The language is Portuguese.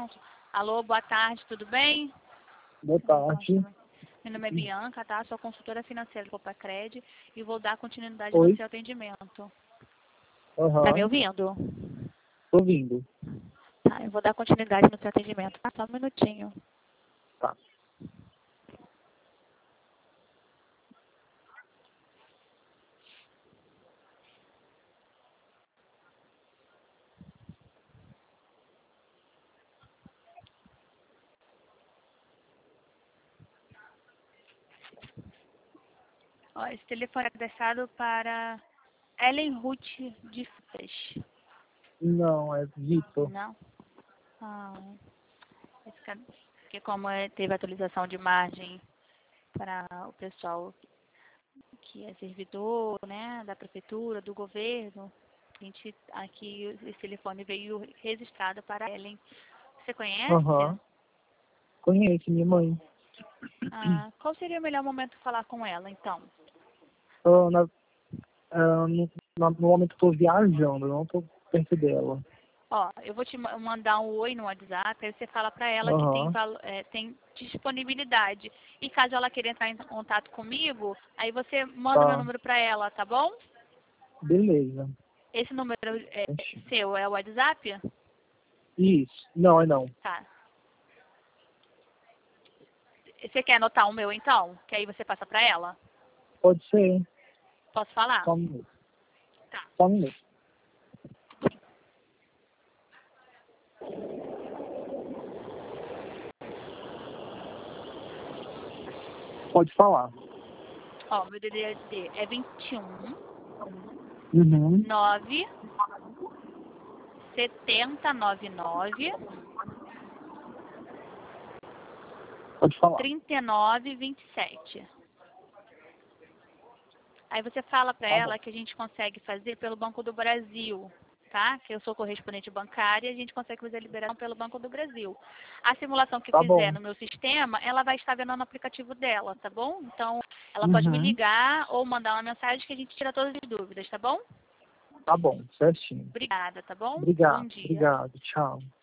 atendimento. Alô, boa tarde, tudo bem? Boa tarde. Meu nome é Bianca, tá? Sou consultora financeira do Copacred e vou dar continuidade Oi. no seu atendimento. Aham. Tá me ouvindo? Tô ouvindo. Tá, eu vou dar continuidade no seu atendimento. Tá, só um minutinho. Tá. Ó, esse telefone é adressado para Ellen Ruth de Freitas. Não, é Vitor. Não? Ah, porque como teve atualização de margem para o pessoal que é servidor, né, da prefeitura, do governo, a gente, aqui esse telefone veio registrado para Ellen. Você conhece? Aham. Conheço minha mãe. Ah, qual seria o melhor momento de falar com ela, então? No momento eu tô viajando, eu não tô perto dela. Ó, eu vou te mandar um oi no WhatsApp, aí você fala para ela que tem, Aham. tem disponibilidade. E caso ela queira entrar em contato comigo, aí você manda meu Tá. número para ela, tá bom? Beleza. Esse número é seu, é o WhatsApp? Isso. Não, é não. Tá. Você quer anotar o meu, então? Que aí você passa para ela? Pode ser. Posso falar? Só um minuto. Tá. Só um minuto. Pode falar. Ó, meu DDD é 21 Uhum. 9 7099 Pode falar. 3927. Aí você fala para Tá bom. ela que a gente consegue fazer pelo Banco do Brasil, tá? Que eu sou correspondente bancária e a gente consegue fazer a liberação pelo Banco do Brasil. A simulação que Tá fizer bom. no meu sistema, ela vai estar vendo no aplicativo dela, tá bom? Então, ela pode me Uhum. ligar ou mandar uma mensagem que a gente tira todas as dúvidas, tá bom? Tá bom. Certinho. Obrigada, tá bom? Bom Obrigado. dia. Obrigado. Tchau.